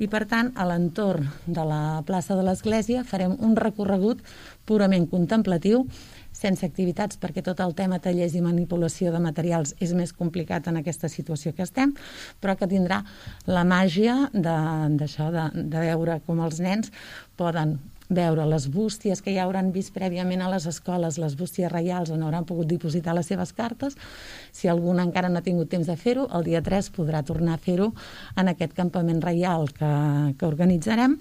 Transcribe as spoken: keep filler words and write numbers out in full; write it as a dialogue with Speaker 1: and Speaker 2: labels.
Speaker 1: i per tant a l'entorn de la plaça de l'Església farem un recorregut purament contemplatiu, sense activitats, perquè tot el tema tallers i manipulació de materials és més complicat en aquesta situació que estem, però que tindrà la màgia d'això, de, de, de veure com els nens poden veure les bústies que ja hauran vist prèviament a les escoles, les bústies reials on hauran pogut dipositar les seves cartes. Si algun encara no ha tingut temps de fer-ho, el dia tres podrà tornar a fer-ho en aquest campament reial que, que organitzarem.